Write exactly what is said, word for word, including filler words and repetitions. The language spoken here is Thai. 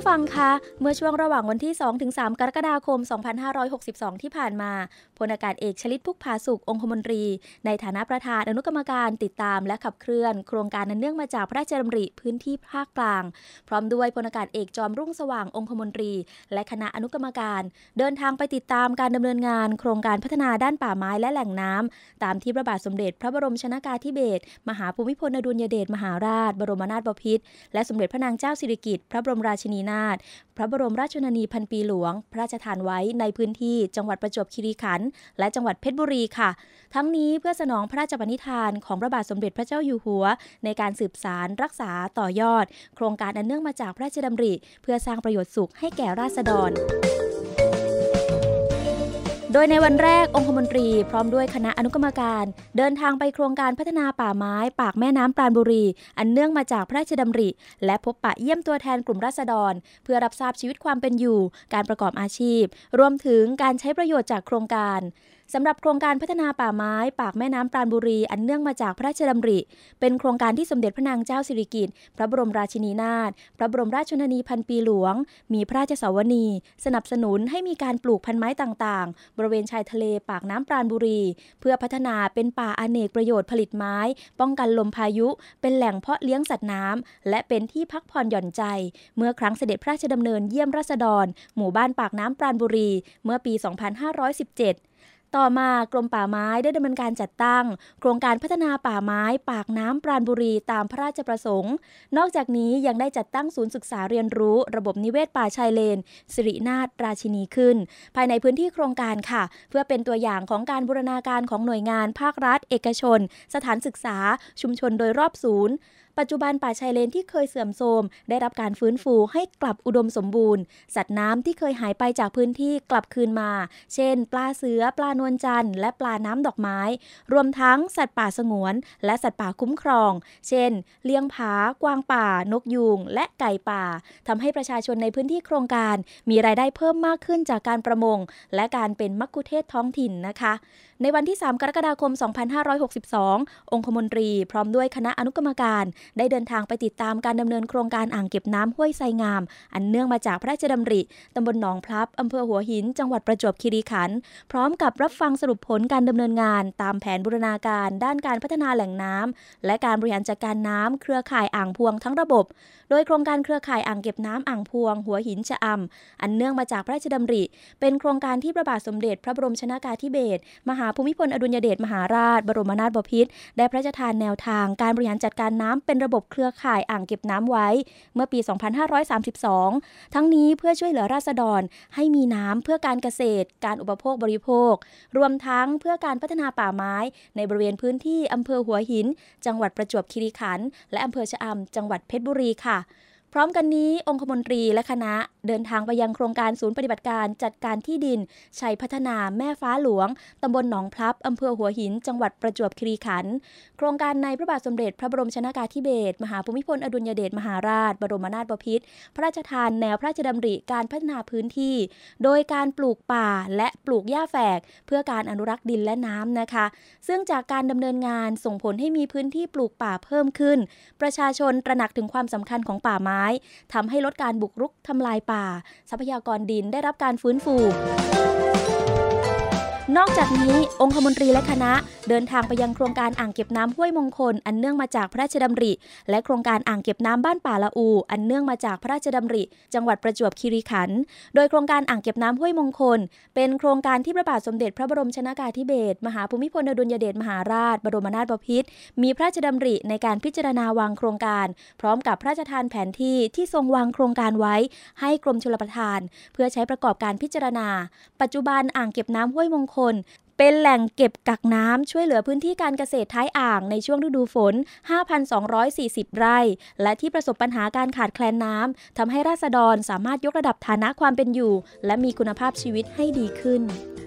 ผู้ฟังคะเมื่อช่วงระหว่างวันที่ สองถึงสาม กรกฎาคม สองพันห้าร้อยหกสิบสอง ที่ผ่านมาพลอากาศเอกชลิตพุกผาสุกองคมนตรีในฐานะประธานอนุกรรมการติดตามและขับเคลื่อนโครงการนั้นเนื่องมาจากพระราชดำริพื้นที่ภาคกลางพร้อมด้วยพลอากาศเอกจอมรุ่งสว่างองคมนตรีและคณะอนุกรรมการเดินทางไปติดตามการดำเนินงานโครงการพัฒนาด้านป่าไม้และแหล่งน้ำตามที่พระบาทสมเด็จพระบรมชนกาธิเบศรมหาภูมิพลอดุลยเดชมหาราชบรมนาถบพิตรและสมเด็จพระนางเจ้าสิริกิติ์พระบรมราชินีนาถพระบรมราชชนนีพันปีหลวงพระราชทานไว้ในพื้นที่จังหวัดประจวบคีรีขันธ์และจังหวัดเพชรบุรีค่ะทั้งนี้เพื่อสนองพระราชปณิธานของพระบาทสมเด็จพระเจ้าอยู่หัวในการสืบสานรักษาต่อยอดโครงการอันเนื่องมาจากพระราชดำริเพื่อสร้างประโยชน์สุขให้แก่ราษฎรโดยในวันแรกองคมนตรีพร้อมด้วยคณะอนุกรรมการเดินทางไปโครงการพัฒนาป่าไม้ปากแม่น้ำปราณบุรีอันเนื่องมาจากพระราชดำริและพบปะเยี่ยมตัวแทนกลุ่มราษฎรเพื่อรับทราบชีวิตความเป็นอยู่การประกอบอาชีพรวมถึงการใช้ประโยชน์จากโครงการสำหรับโครงการพัฒนาป่าไม้ปากแม่น้ำปราณบุรีอันเนื่องมาจากพระราชดำริเป็นโครงการที่สมเด็จพระนางเจ้าสิริกิติ์พระบรมราชินีนาถพระบรมราชชนนีพันปีหลวงมีพระราชสวนีสนับสนุนให้มีการปลูกพันไม้ต่างๆบริเวณชายทะเลปากน้ำปราณบุรีเพื่อพัฒนาเป็นป่าอเนกประโยชน์ผลิตไม้ป้องกันลมพายุเป็นแหล่งเพาะเลี้ยงสัตว์น้ำและเป็นที่พักผ่อนหย่อนใจเมื่อครั้งเสด็จพระราชดำเนินเยี่ยมราษฎรหมู่บ้านปากน้ำปราณบุรีเมื่อปี สองพันห้าร้อยสิบเจ็ดต่อมากรมป่าไม้ได้ดำเนินการจัดตั้งโครงการพัฒนาป่าไม้ปากน้ำปราณบุรีตามพระราชประสงค์นอกจากนี้ยังได้จัดตั้งศูนย์ศึกษาเรียนรู้ระบบนิเวศป่าชายเลนสิรินาถราชินีขึ้นภายในพื้นที่โครงการค่ะเพื่อเป็นตัวอย่างของการบูรณาการของหน่วยงานภาครัฐเอกชนสถานศึกษาชุมชนโดยรอบศูนย์ปัจจุบันป่าชายเลนที่เคยเสื่อมโทรมได้รับการฟื้นฟูให้กลับอุดมสมบูรณ์สัตว์น้ำที่เคยหายไปจากพื้นที่กลับคืนมาเช่นปลาเสือปลานวลจันทร์และปลาน้ำดอกไม้รวมทั้งสัตว์ป่าสงวนและสัตว์ป่าคุ้มครองเช่นเลี้ยงผากวางป่านกยูงและไก่ป่าทำให้ประชาชนในพื้นที่โครงการมีรายได้เพิ่มมากขึ้นจากการประมงและการเป็นมัคคุเทศก์ท้องถิ่นนะคะในวันที่ สาม กรกฎาคม สองพันห้าร้อยหกสิบสอง องคมนตรีพร้อมด้วยคณะอนุกรรมการได้เดินทางไปติดตามการดำเนินโครงการอ่างเก็บน้ำห้วยไซงามอันเนื่องมาจากพระราชดำริตำบลหนองพลับอำเภอหัวหินจังหวัดประจวบคีรีขันธ์พร้อมกับรับฟังสรุปผลการดำเนินงานตามแผนบูรณาการด้านการพัฒนาแหล่งน้ำและการบริหารจัดการน้ำเครือข่ายอ่างพวงทั้งระบบโดยโครงการเครือข่ายอ่างเก็บน้ำอ่างพวงหัวหินชะอำอันเนื่องมาจากพระราชดำริเป็นโครงการที่พระบาทสมเด็จพระบรมชนกาธิเบศรมหาภูมิพลอดุลยเดชมหาราชบรมนาถบพิตรได้พระราชทานแนวทางการบริหารจัดการน้ำเป็นระบบเครือข่ายอ่างเก็บน้ำไว้เมื่อปี สองพันห้าร้อยสามสิบสอง ทั้งนี้เพื่อช่วยเหลือราษฎรให้มีน้ำเพื่อการเกษตรการอุปโภคบริโภครวมทั้งเพื่อการพัฒนาป่าไม้ในบริเวณพื้นที่อำเภอหัวหินจังหวัดประจวบคีรีขันธ์และอำเภอชะอำจังหวัดเพชรบุรีค่ะพร้อมกันนี้องคมนตรีและคณะเดินทางไปยังโครงการศูนย์ปฏิบัติการจัดการที่ดินชัยพัฒนาแม่ฟ้าหลวงตำบลหนองพลับอำเภอหัวหินจังหวัดประจวบคีรีขันธ์โครงการในพระบาทสมเด็จพระบรมชนกาธิเบศรมหาภูมิพลอดุลยเดชมหาราชบรมนาถบพิตรพระราชทานแนวพระราชดำริการพัฒนาพื้นที่โดยการปลูกป่าและปลูกหญ้าแฝกเพื่อการอนุรักษ์ดินและน้ำนะคะซึ่งจากการดำเนินงานส่งผลให้มีพื้นที่ปลูกป่าเพิ่มขึ้นประชาชนตระหนักถึงความสำคัญของป่าไม้ทำให้ลดการบุกรุกทำลายป่าทรัพยากรดินได้รับการฟื้นฟูนอกจากนี้องคมนตรีและคณะเดินทางไปยังโครงการอ่างเก็บน้ำห้วยมงคลอันเนื่องมาจากพระราชดำริและโครงการอ่างเก็บน้ำบ้านป่าละอูอันเนื่องมาจากพระราชดำริจังหวัดประจวบคีรีขันธ์โดยโครงการอ่างเก็บน้ำห้วยมงคลเป็นโครงการที่พระบาทสมเด็จพระบรมชนกาธิเบศรมหาภูมิพลอดุลยเดชมหาราชบรมนาถบพิตรมีพระราชดำริในการพิจารณาวางโครงการพร้อมกับพระราชทานแผนที่ที่ทรงวางโครงการไว้ให้กรมชลประทานเพื่อใช้ประกอบการพิจารณาปัจจุบันอ่างเก็บน้ำห้วยมงคลเป็นแหล่งเก็บกักน้ำช่วยเหลือพื้นที่การเกษตรท้ายอ่างในช่วงฤดูฝน ห้าพันสองร้อยสี่สิบ ไร่และที่ประสบปัญหาการขาดแคลนน้ำทำให้ราษฎรสามารถยกระดับฐานะความเป็นอยู่และมีคุณภาพชีวิตให้ดีขึ้น